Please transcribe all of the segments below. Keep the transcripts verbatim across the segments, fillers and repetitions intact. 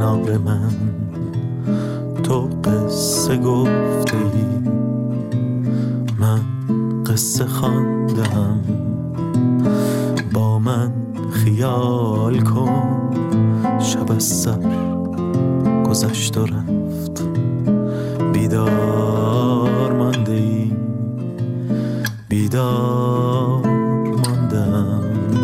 کنار من تو قصه گفته ای، من قصه خواندم. با من خیال کن شب از سر گذشت و رفت، بیدار مانده ای، بیدار ماندم.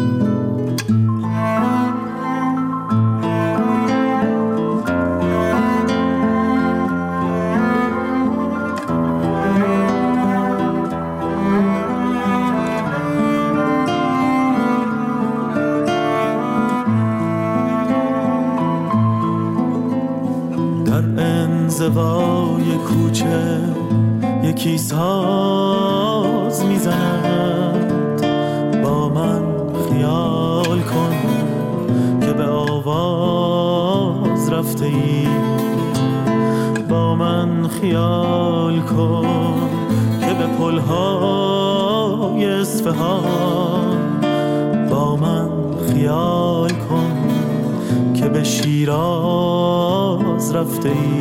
انزوای کوچه یکی ساز میزند، با من خیال کن که به آواز رفته ای، با من خیال کن که به پلهای اصفهان، با من خیال کن که به شیراز رفته ای،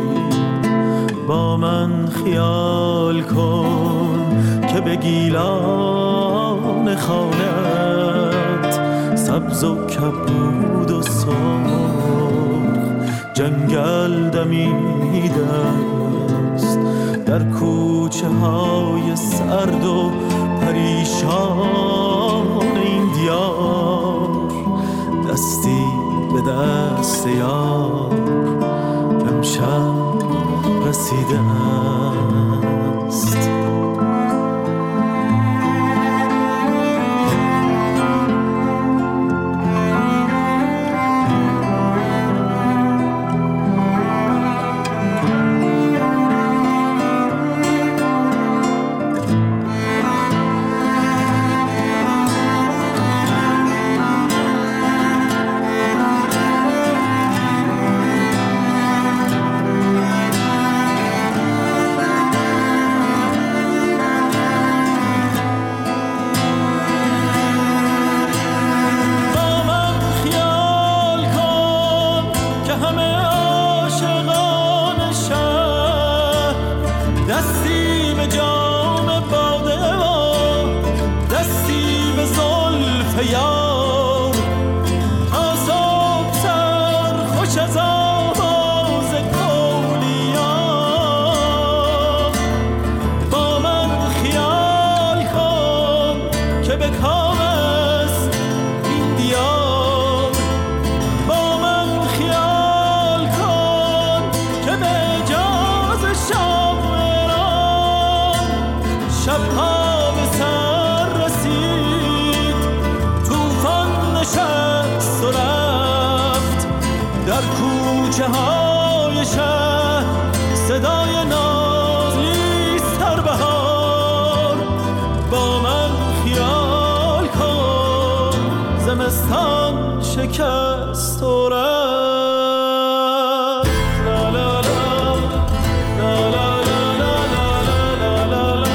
با من خیال کن که به گیلان خانت سبز و کبود و سرخ جنگل دمیده است، در کوچه های سرد و پریشان این دیار دستی به دست یار امشب رسیده است. شکست و رفت. لا لا لا لا لا لا لا لا لا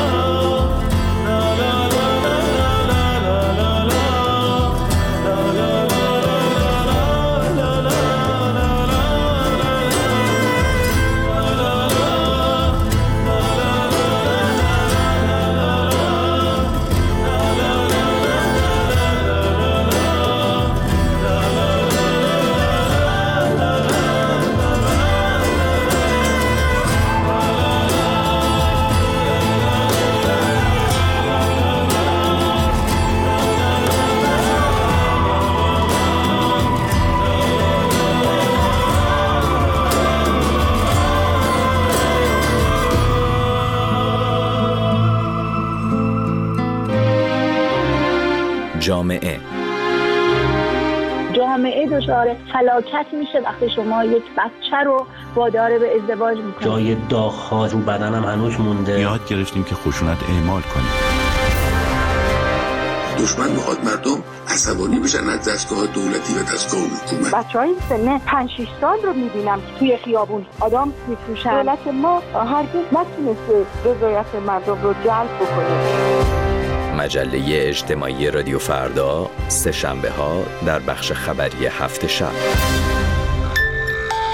جامعه جامعه دچار فلاکت میشه وقتی شما یک بچه رو وادار به ازدواج میکنید. جای داغ‌ها رو بدنم هنوز مونده. یاد گرفتیم که خشونت اعمال کنیم. دشمن میخواد مردم عصبانی بشن از دستگاه دولتی و دستگاه حکومت. بچهای سن پنج شش سال رو میبینم که توی خیابون آدم میفروشن. دولت ما هرگز نتونسته رضایت مردم رو جلب بکنه. مجله اجتماعی رادیو فردا سه شنبه ها در بخش خبری هفت شب.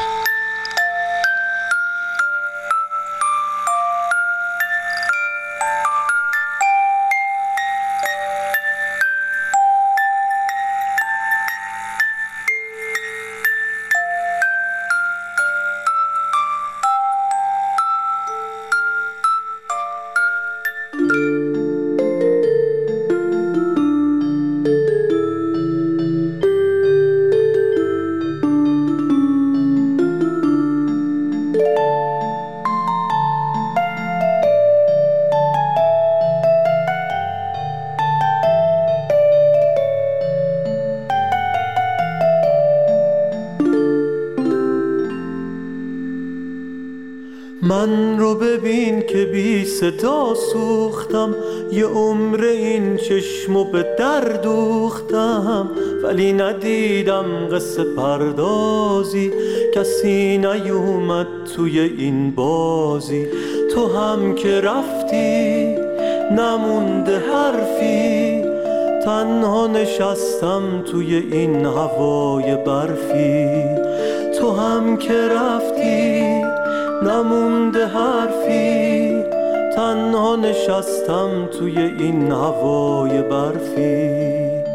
من رو ببین که بی صدا سوختم، یه عمر این چشمو به در دوختم، ولی ندیدم قصه پردازی، کسی نیومد توی این بازی. تو هم که رفتی نمونده حرفی، تنها نشستم توی این هوای برفی. تو هم که رفتی نمونده حرفی، تنها نشستم توی این هوای برفی.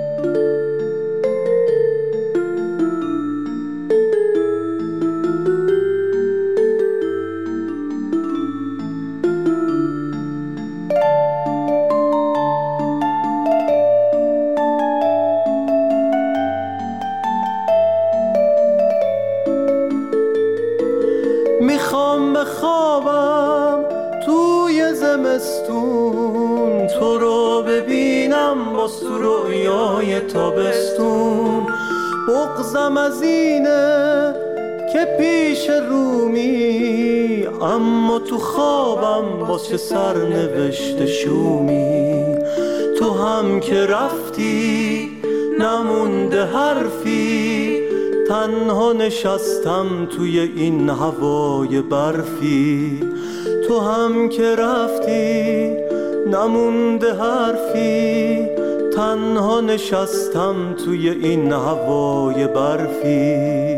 میخوام بخوابم توی زمستون، تو رو ببینم با رویای تابستون. بغضم از اینه که پیش رومی، اما تو خوابم واسه سرنوشت شومی. تو هم که رفتی نمونده حرفی، تنها نشستم توی این هوای برفی. تو هم که رفتی نمونده حرفی، تنها نشستم توی این هوای برفی.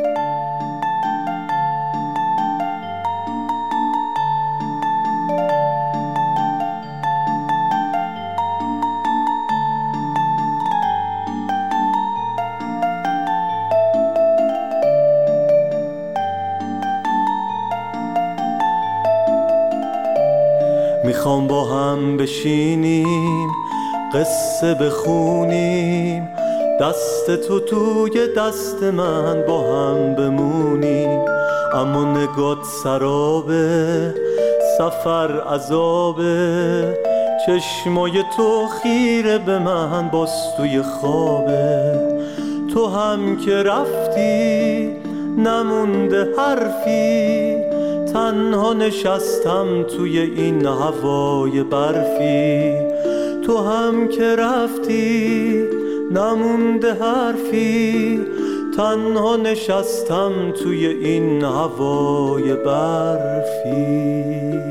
میخوام با هم بشینیم قصه بخونیم، دست تو توی دست من با هم بمونیم. اما نگات سرابه، سفر عذابه، چشمای تو خیره به من باز توی خوابه. تو هم که رفتی نمونده حرفی، تنها نشستم توی این هوای برفی. تو هم که رفتی نمونده حرفی، تنها نشستم توی این هوای برفی.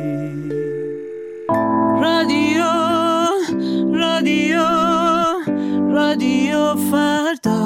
رادیو رادیو رادیو فردا.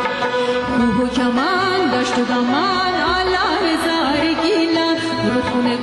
کمان داشت و دامان آلا هزار گیلان رخونه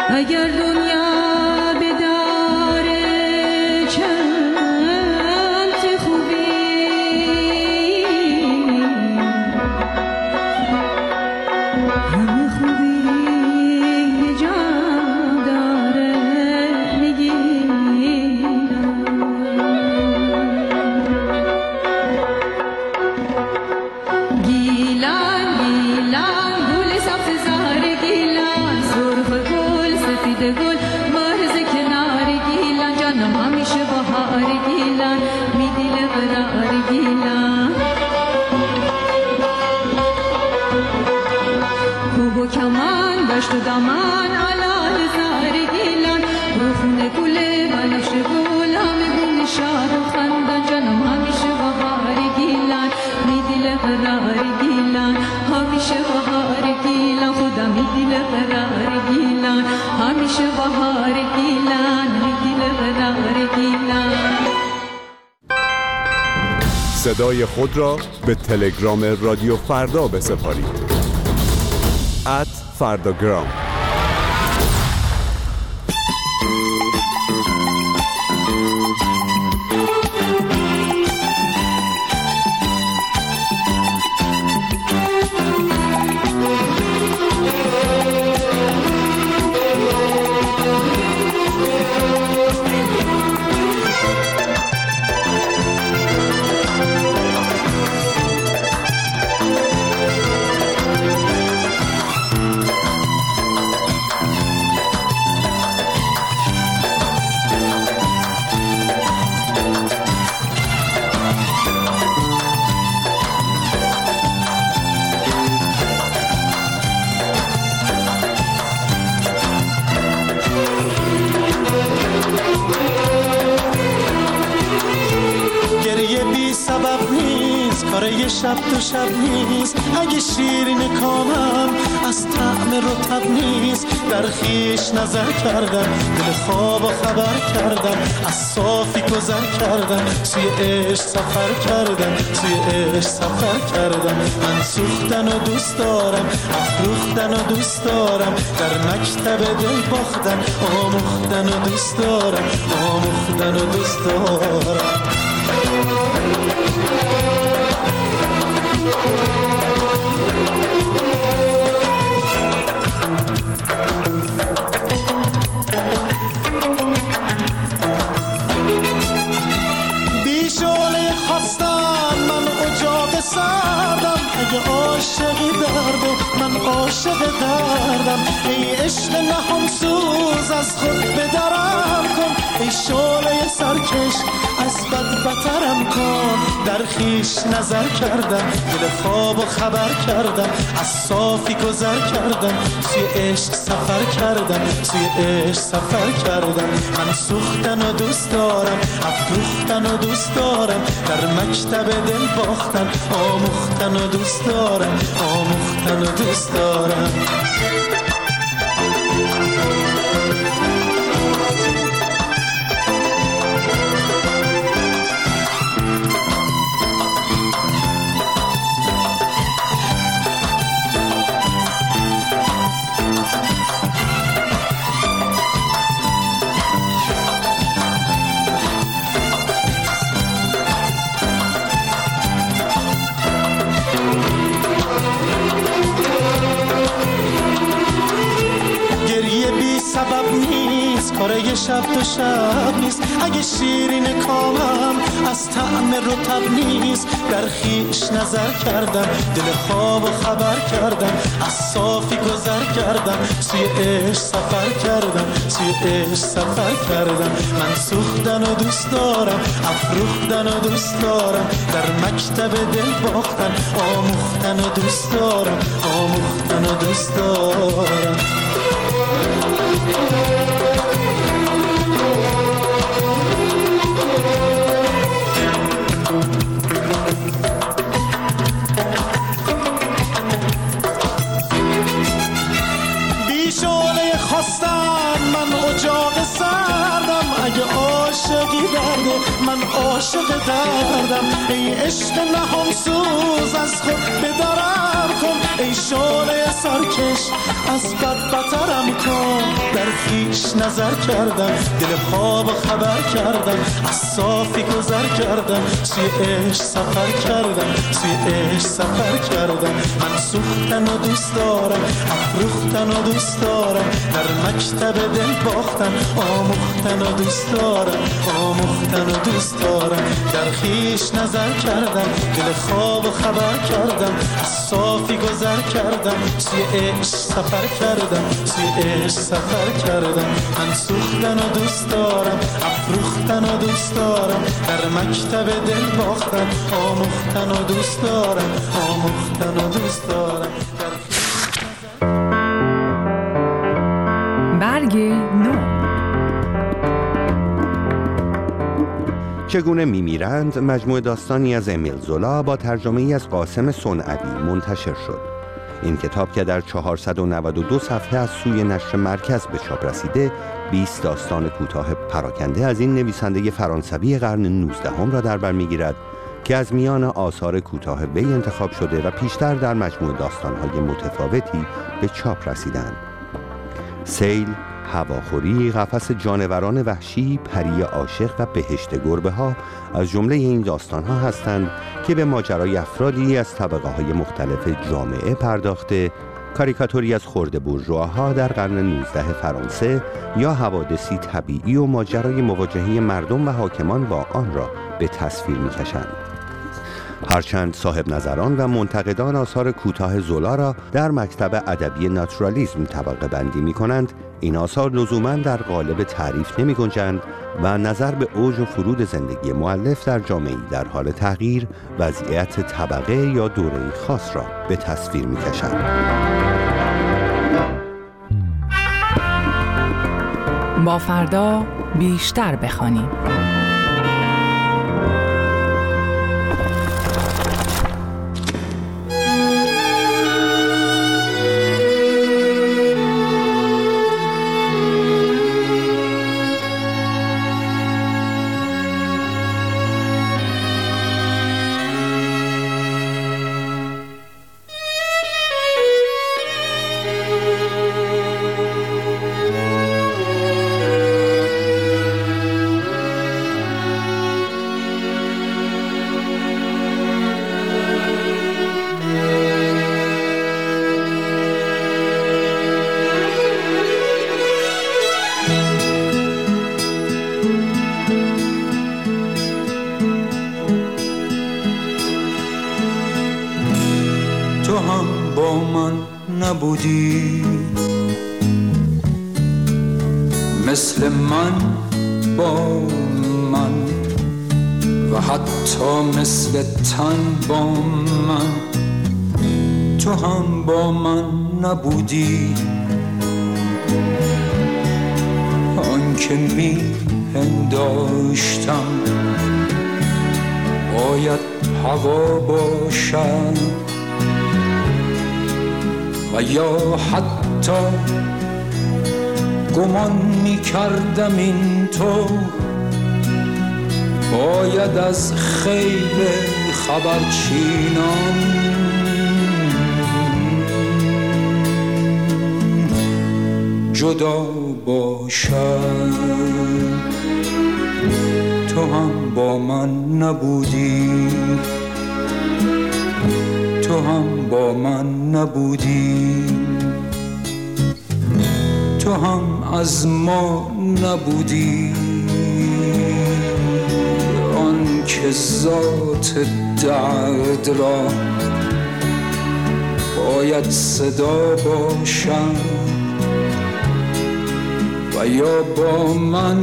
اگر دنیا به دار چند خوبی همه خوبی به جان داره گیلان گیلان گل سبز زهر گیلان سرخ گل سفید گل مرز کنار گیلان جانم همیشه بهار گیلان می دل قرار گیلان کوه و کمان دشت و دامان علال زهر گیلان روخونه گل بنفش گل همه گل شاد و خندان جانم همیشه بهار گیلان می دل قرار گیلان همیشه بهار گیلان خدا می دل قرار گیلان همیشه بهار گیلان می دل قرار گیلان. صدای خود را به تلگرام رادیو فردا بسپارید. ات فرداگرام. کاره شب تو شب نیست اگه شیرین کامم از طعم رطب نیست در خیش نظر کردم دل خواب و خبر کردم از صافی گذر کردم سوی عشق سفر کردم سوی عشق سفر کردم من سوختن و دوست دارم افروختن و دوست دارم در مکتب دل باختن آموختن و دوست دارم آموختن و دوست دارم. بیشوله خواستم من اجاق سردم اگه عاشقی درده من عاشق دردم ای عشق نهم سوز از خود بدرم کن ای شوله سرکش از بد بترم کن در خیش نظر کردم دل خواب و خبر کردم از صافی گذر کردم سوی عشق سفر کردم سوی عشق سفر کردم من سوختن و دوست دارم افروختن و دوست دارم در مکتب دل باختن آموختن و دوست دارم آموختن و دوست دارم. سبب نیست کاره شب تو شب نیست اگه شیرین کامم از طعم رطب نیست در خیش نظر کردم دل خواب و خبر کردم از صافی گذر کردم سوی عشق سفر کردم سوی عشق سفر کردم من سوختن و دوست دارم افروختن و دوست دارم در مکتب دل باختن آموختن و دوست دارم آموختن و دوست دارم. بیشوله خواستم من اجاق سردم اگه عاشق عاشقی درده من عاشق دردم ای عشق نهم سوز از خود بدرم کن ای شعله سرکش از بد بترم کن در خیش نظر کردم دل خواب خبر کردم از صافی گذر کردم سوی عشق سفر کردم سوی عشق سفر کردم من سوختن و دوست دارم افروختن و دوست دارم در مکتب دل باختن آموختن و دوست دارم آموختن و دوست دارم در خیش نظر کردم دل خواب خبر کردم از صافی گذر کردم سوی عشق سفر کردم سوی عشق سفر کردم من سوختن و دوست دارم افروختن و دوست دارم در مکتب دل باختن آموختن و دوست دارم آموختن و دوست دارم برگ نو. چگونه میمیرند مجموعه داستانی از امیل زولا با ترجمه ای از قاسم صنعتی منتشر شد. این کتاب که در چهارصد و نود و دو صفحه از سوی نشر مرکز به چاپ رسیده، بیست داستان کوتاه پراکنده از این نویسنده فرانسوی قرن نوزدهم را در بر میگیرد که از میان آثار کوتاه وی انتخاب شده و پیشتر در مجموعه داستان‌های متفاوتی به چاپ رسیدند. سیل، هواخوری، قفس جانوران وحشی، پری عاشق و بهشت گربه ها از جمله این داستان ها هستند که به ماجرای افرادی از طبقه های مختلف جامعه پرداخته، کاریکاتوری از خرده بورژواها در قرن نوزدهم فرانسه یا حوادثی طبیعی و ماجرای مواجهه مردم و حاکمان با آن را به تصویر می کشند. هرچند صاحب نظران و منتقدان آثار کوتاه زولا را در مکتب ادبی ناتورالیسم طبقه بندی می کنند، این آثار لزوماً در قالب تعریف نمی گنجند و نظر به اوج و فرود زندگی مؤلف در جامعه‌ای در حال تغییر، وضعیت طبقه یا دوره خاص را به تصویر می کشند. با فردا بیشتر بخوانیم. نبودی مثل من با من و حتی مثل تن با من تو هم با من نبودی آن که می پنداشتم باید هوا باشد و یا حتی گمان می کردم این تو باید از خیل خبرچینان جدا باشد تو هم با من نبودی تو هم با من نبودی تو هم از ما نبودی آن که ذات درد را باید صدا باشد و یا با من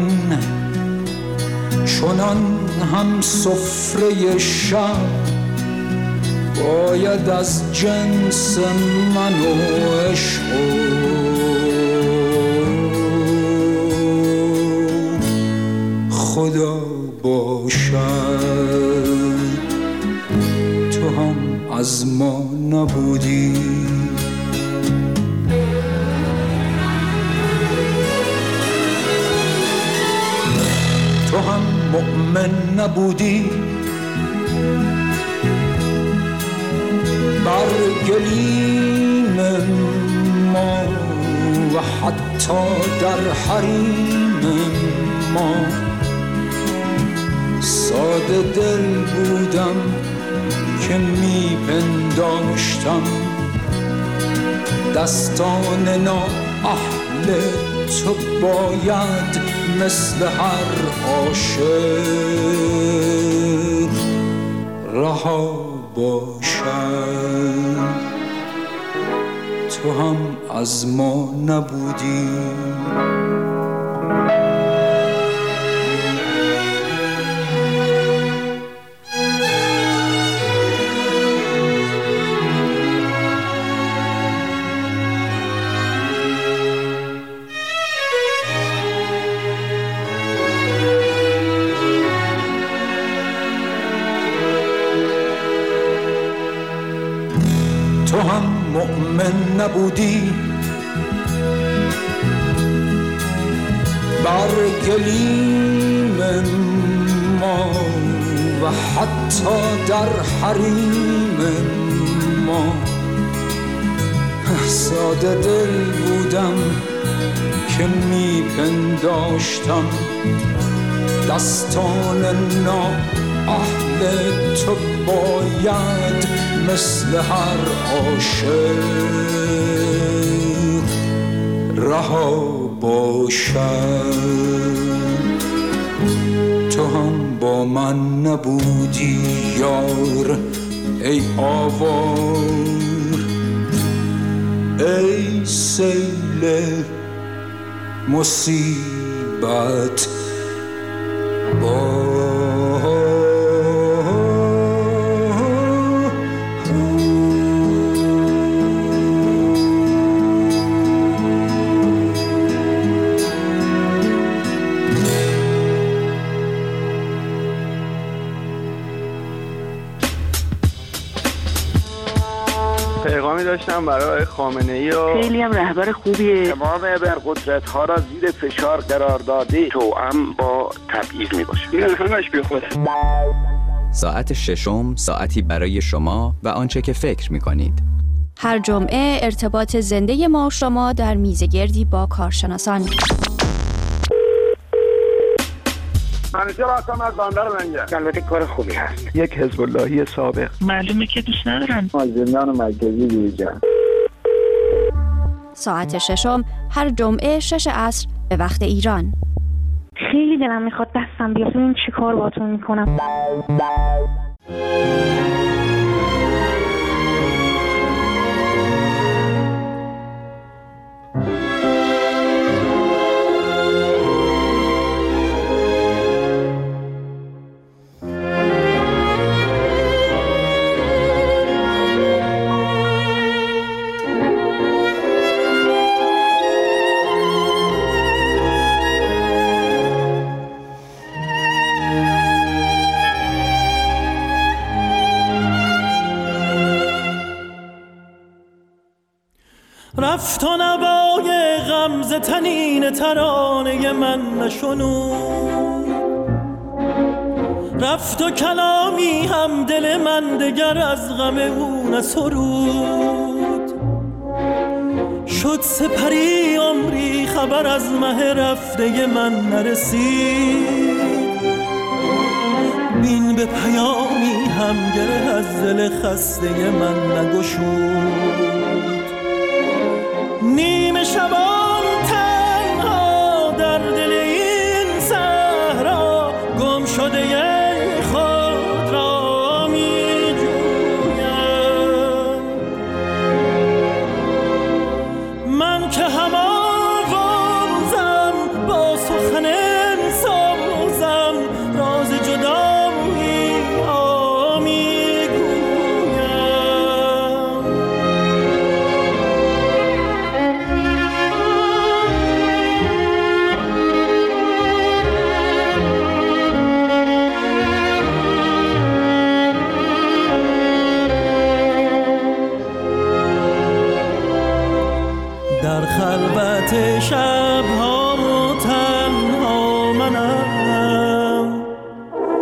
چنان هم سفره شب باید از جنس من و عشق خدا باشد تو هم از ما نبودی تو هم مؤمن نبودی بر گلیم ما و حتی در حریم ما. ساده دل بودم که میپنداشتم دستان نا اهل تو باید مثل هر عاشق رها باشد. تو هم از ما نبودی تو هم مؤمن نبودی بر گلیم ما و حتی در حریم ما. ساده دل بودم که میپنداشتم دستان نا اهل تو باید مثل هر عاشق رها باشد. تو هم با من نبودی یار ای آوار، ای سیل مصیبت با پیغامی داشتم برای خامنه‌ای و خیلی هم رهبر خوبیه. تمام ابرقدرت ها را زیر فشار قرار داده، توأم با تبعیض می باشه. این همش بی خوده. ساعت ششم ساعتی برای شما و آنچه که فکر می کنید. هر جمعه ارتباط زنده ما و شما در میزگردی با کارشناسان. منیجر هستم از بندر منگه. البته کار خوبی هست. یک حزب اللهی سابق. معلومه که دوست ندارن. از زندان مرکزی بیرون. ساعت ششم هر جمعه شش عصر به وقت ایران. خیلی دلم میخواد دستم بیاد. این چی کار باتون میکنم؟ رفت و نوای غمزه تنین ترانه من نشنود، رفت و کلامی هم دل من دگر از غم او نسرود. شد سپری عمری خبر از مه رفته من نرسید، بین به پیامی هم گره از دل خسته من نگشود. نیمه شبان تنها در دل این صحرا گم شده خود را می جویم. من که هم آوازم با سخن سازم راز جدایی آمی گویم. در خلوت شب‌ها تنها منم،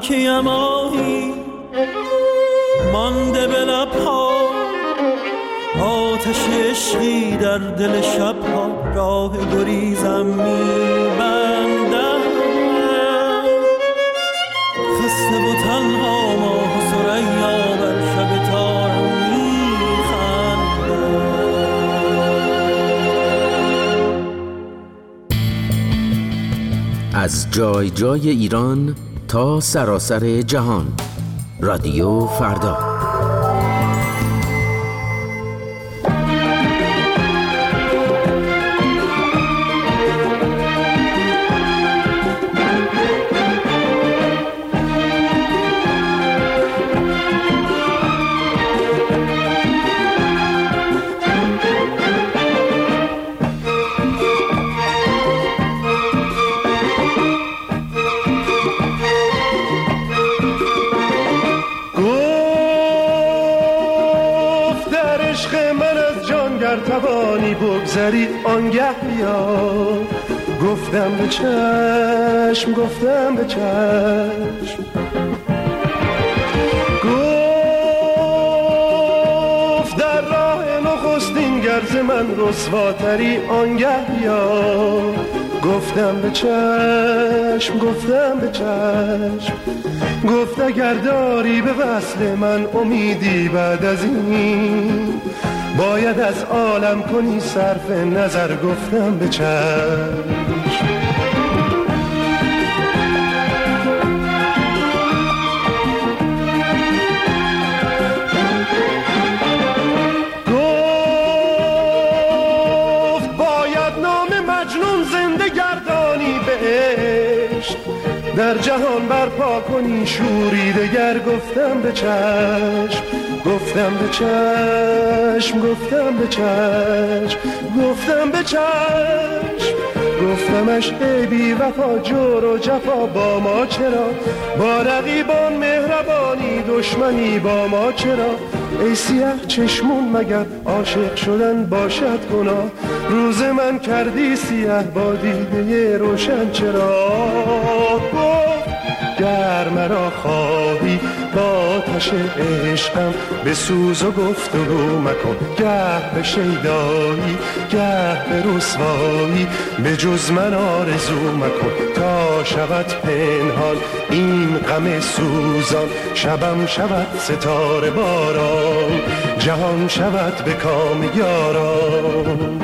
که ماهی مانده به لبها، آتش عشقی در دل شبها، راه گریزم میبندم. خسته و تنها ماه و ثریا بر شب تارم میخندم. از جای جای ایران تا سراسر جهان، رادیو فردا. بگذری آنگه بیا، گفتم به چشم، گفتم به چشم، گفت در راه نخستین گرز من رسواتری آنگه بیا، گفتم به چشم، گفتم به چشم، گفت اگر داری به وصل من امیدی بعد از این، باید از عالم کنی صرف نظر، گفتم به چشم. گفت باید نام مجنون زنده گردانی به عشق، در جهان برپا کنی شوری دگر، گفتم به چشم، گفتم به چشم، گفتم به چشم، گفتم به چشم، گفتمش ای بی وفا جور و جفا با ما چرا، با رقیبان مهربانی دشمنی با ما چرا، ای سیاه چشمون مگر عاشق شدن باشد گناه، روز من کردی سیاه با دیده روشن چرا، گر مرا خواهی با آتش عشقم به سوز و گفتگو مکن، گه به شیدایی گه به رسوایی، به جز من آرزو مکن، تا شود پنهان این غم سوزان، شبم شود ستاره باران، جهان شود به کام یاران.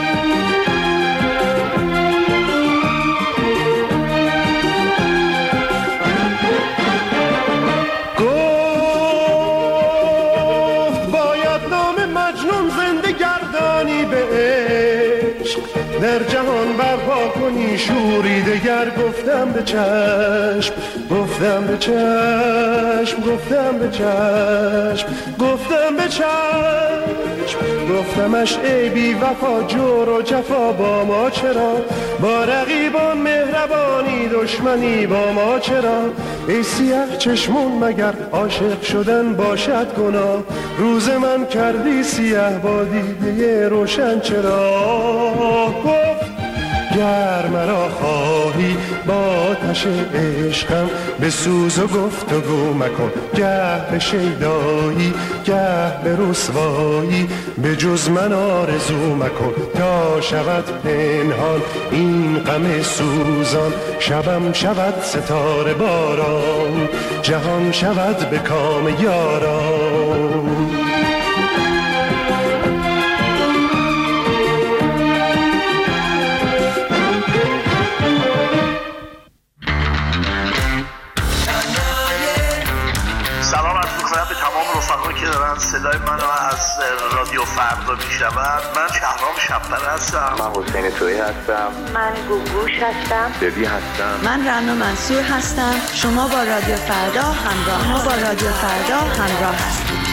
در جهان برپا کنی شوری دگر، گفتم به چشم، گفتم به چشم، گفتم به چشم، گفتم به چشم، گفتمش ای بی وفا جور و جفا با ما چرا، با رقیبان مهربانی دشمنی با ما چرا، ای سیاه چشمون مگر عاشق شدن باشد گناه، روز من کردی سیاه با دیده روشن چرا، گر مرا خواهی با آتش عشقم به سوز و گفتگو مکن، گه به شیدایی گه به رسوایی، به جز من آرزو مکن، تا شود پنهان این غم سوزان، شبم شود ستاره باران، جهان شود به کام یاران. که دارن صدای منو از رادیو فردا میشنون. من شهرام شب‌پر هستم. من حسین تویی هستم. من گوگوش هستم. دبی هستم. من رنا منصور هستم. شما با رادیو فردا همراه ما با رادیو فردا همراه هستید.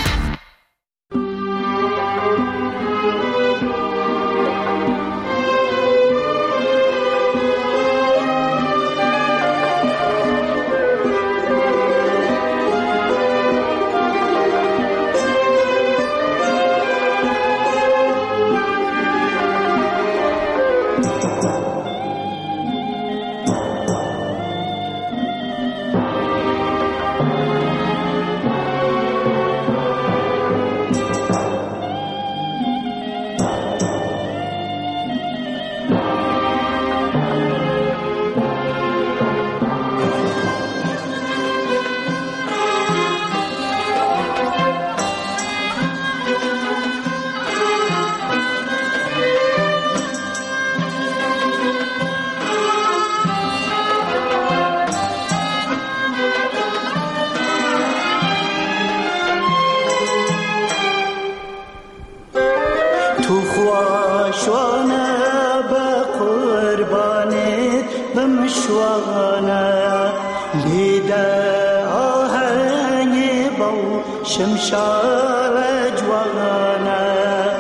شوانه لیده آهنگ با شمشار جوانه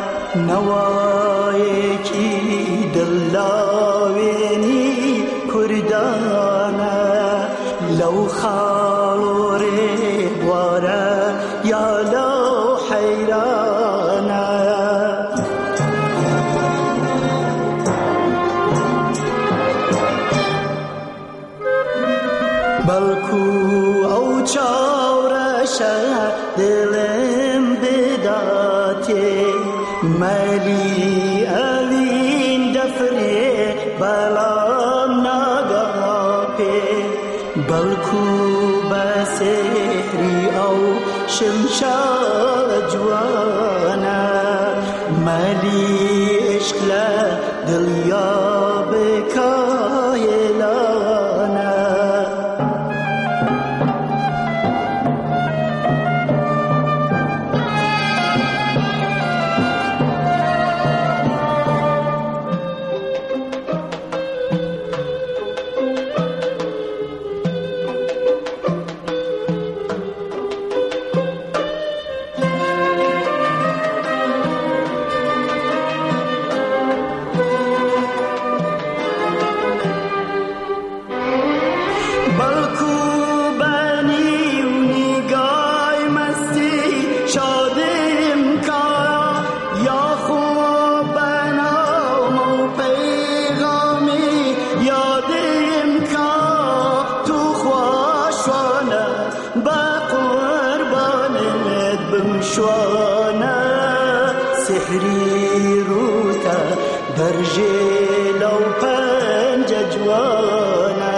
نوای کی دلاوینی کردانه لو خالور بواره یا لو حیرانه بلکو او چارشه دلم بداته ملی الین دفره بلام نگاپه بلکو بسهری او شمشار جوانه ملی عشق دلیا بکایلانه سحری روتا در جلو پنج جوانه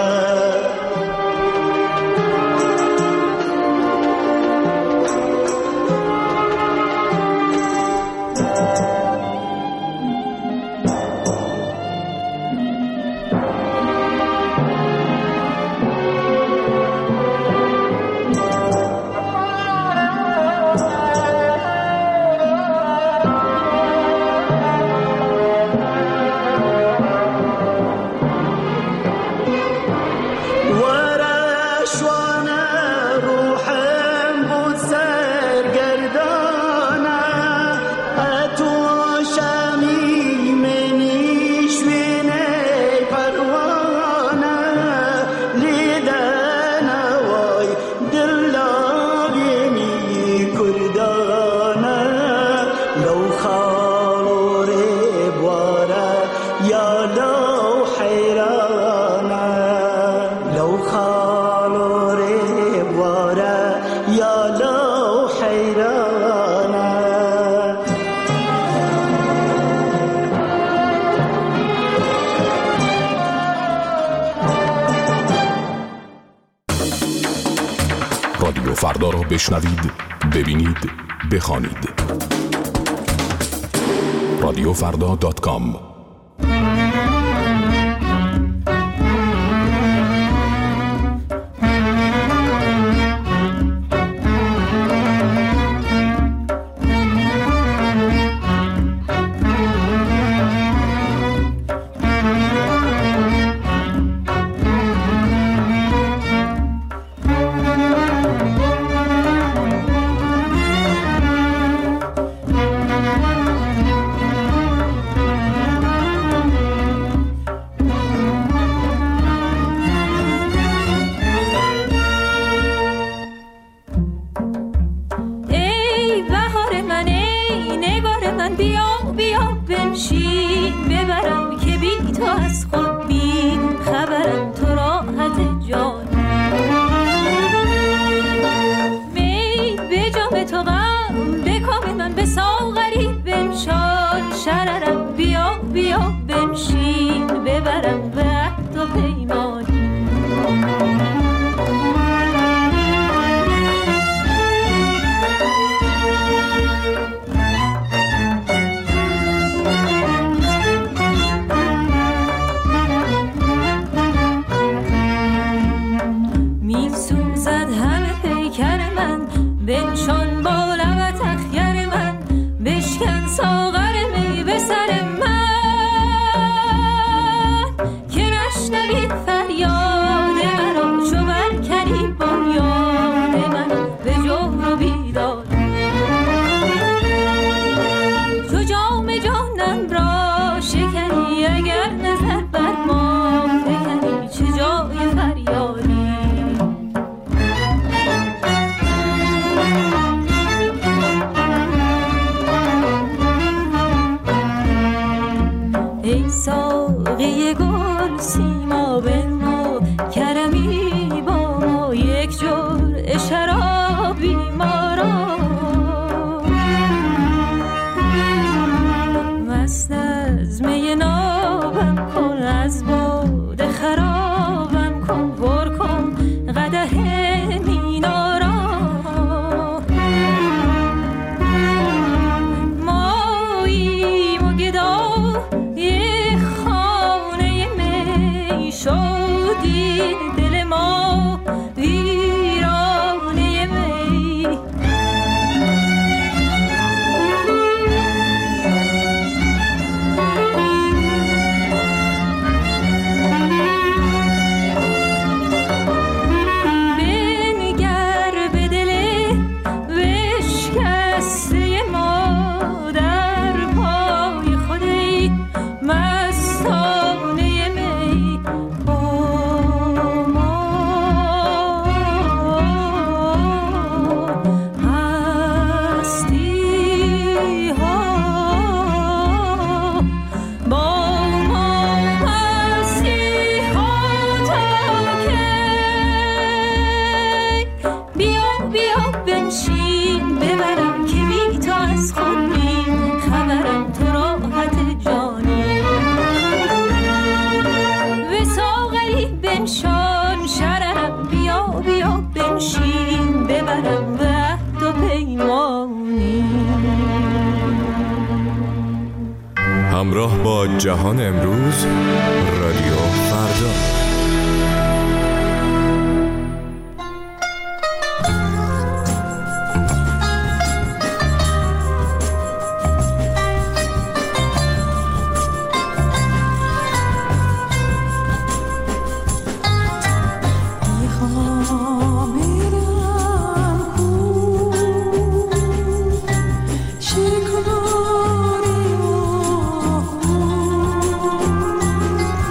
رادیو فردا را بشنوید، ببینید، بخوانید. رادیو فردا دات کام. فریاد گل سیما بنما کرمی با ما یک جرعه شرابی ما را مست از می نابم کن از باده خرابم کن پر کن قدح مینا را ماییم و گدا یک خانه می شدی دل ما ویرانه می بنگر به دل وشکسته ما در پای خودی مستانه می با ما هستی ها با ما هستی ها تا کی بیا بیا بنشین ببرم که بی تو از خود بی خبرم تو راحت جانی به ساغری بنشان شررم بیا بیا بنشین ببرم به عهد و پیمانی همراه با جهان امروز رادیو فردا. شکاری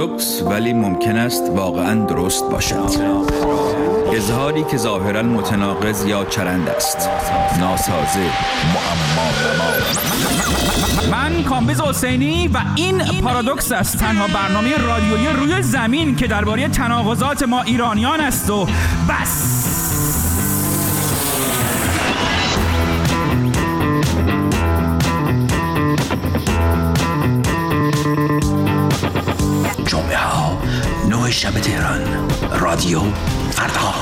پارادوکس ولی ممکن است واقعا درست باشد. اظهاری که ظاهرا متناقض یا چرند است، ناسازه، معما. من کامبیز حسینی و این پارادوکس است، تنها برنامه رادیویی روی زمین که درباره تناقضات ما ایرانیان است و بس. جمعه ها نه شب تهران، رادیو فردا.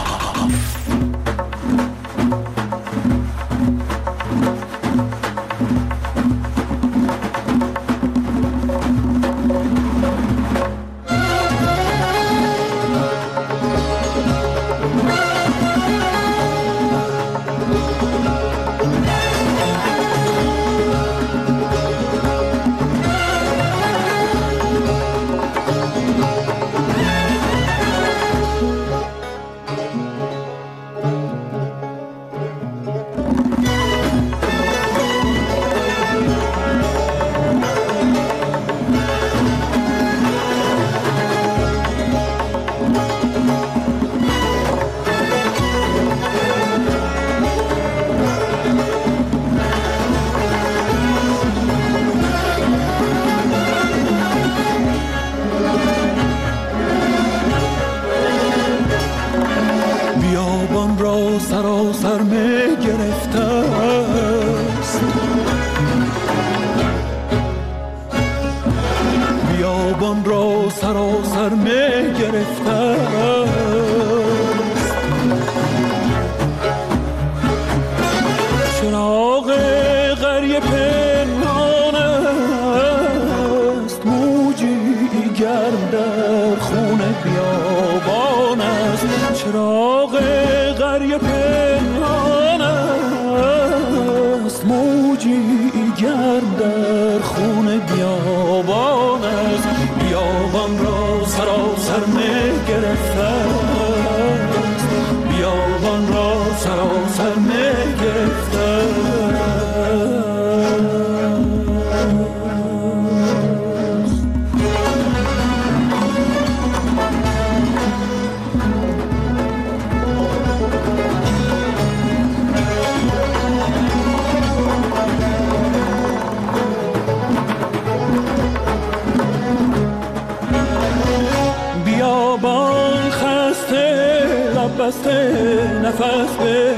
نفس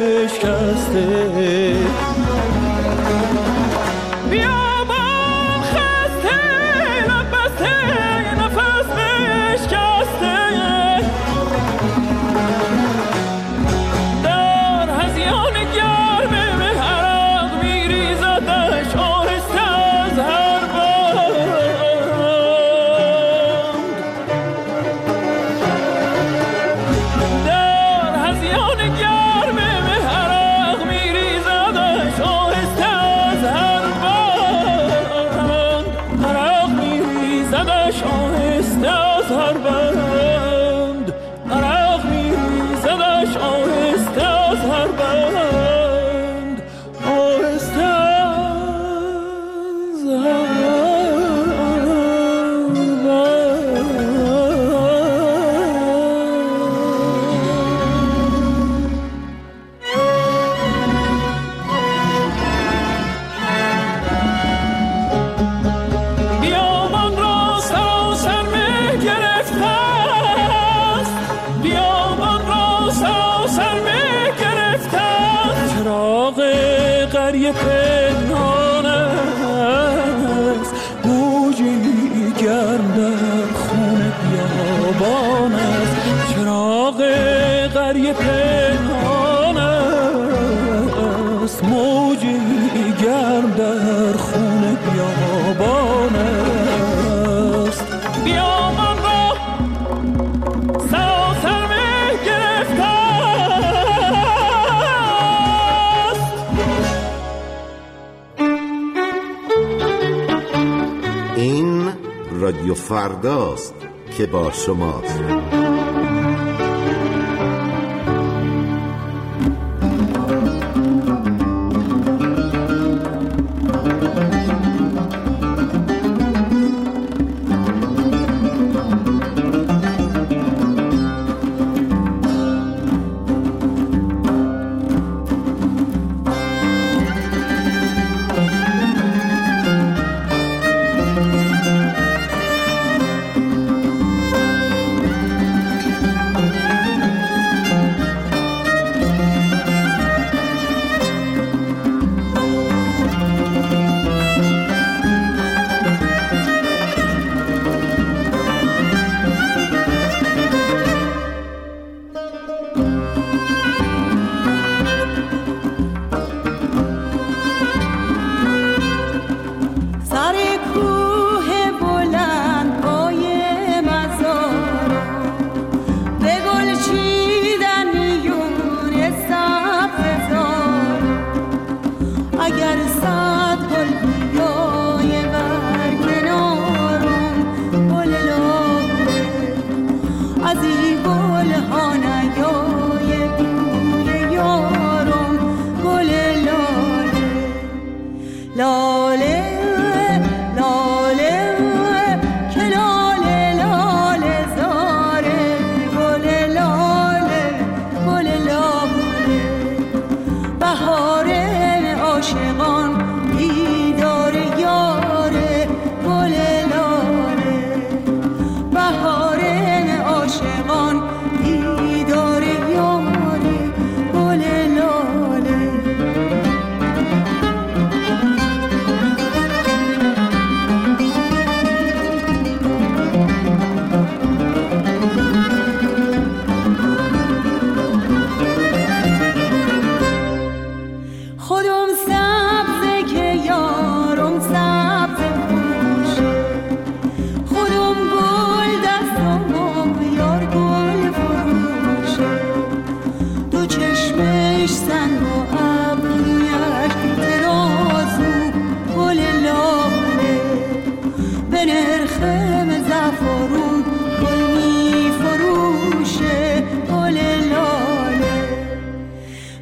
بشکسته بیابان خسته لبسته نفس بشکسته در هزیان گرم عرق میریزدش آهسته از هر قریه پنهان است، بوجی گرم در خون بیابان است. چراغ قریه پنهان است، موجی گرم در خون بیابان است. بیابان را سراسر مه گرفته رادیو فرداست که با شماست.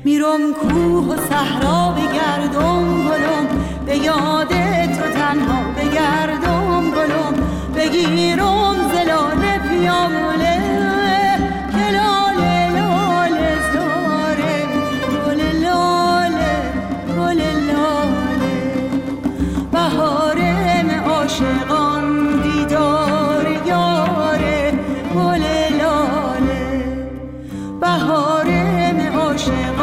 میرم کوه و صحرا بگردم گلم، به یاد تو تنها بگردم گلم، بگیرم زلال پیاله که لاله لاله زاره، گل لاله گل لاله، بهارم عاشقان دیدار یاره، گل لاله، بهارم عاشقان